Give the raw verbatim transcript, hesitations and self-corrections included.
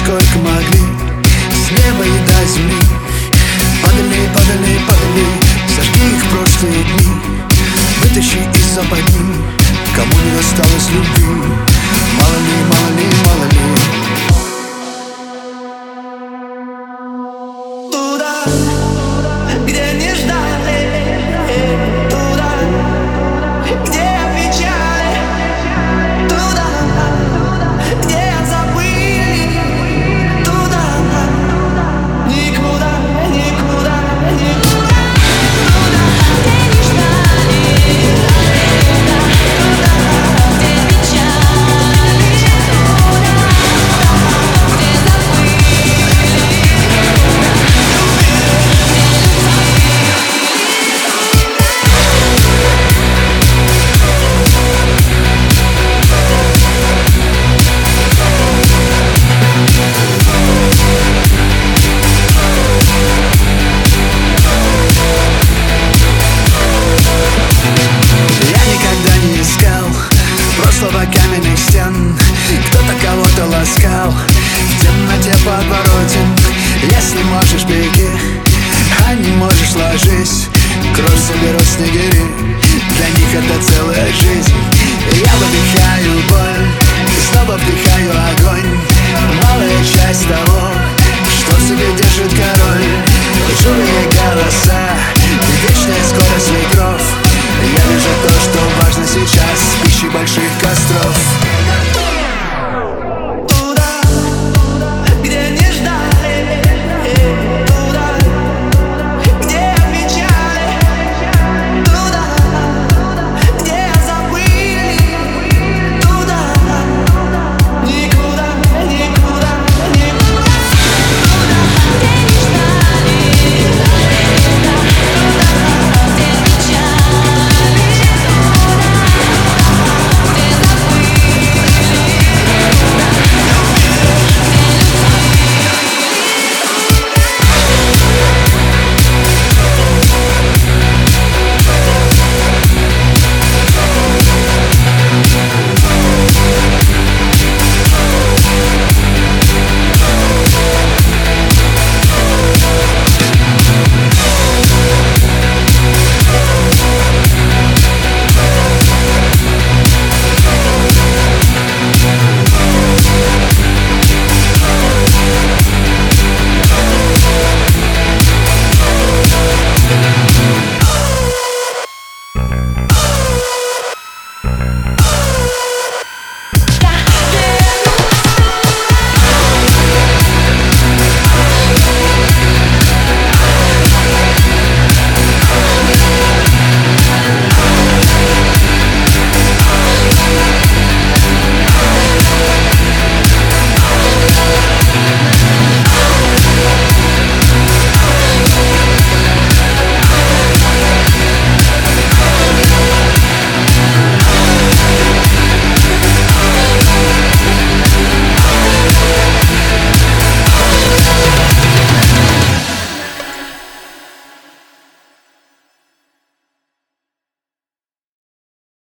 сколько могли, с неба и до земли. Падали, падали, падали, сожги их прошлые дни. Вытащи из западни, кому не досталось любви. Мало ли, мало ли, мало ли. Туда, где не ждали, туда, где печали, туда, где забыли, туда, никуда, никуда, никуда, туда, где не ждали, туда, где печали, туда, где забыли. Прошлого каменных стен, кто-то кого-то ласкал в темноте подворотен. Если можешь, беги, а не можешь, ложись. Кровь соберут снегири, для них это целая жизнь. Я выдыхаю боль, снова вдыхаю огонь. Малая часть того, что в себе держит король. Чужие голоса, вечная скорость ветров. Я вижу то, что важно сейчас, с пищей больших костров.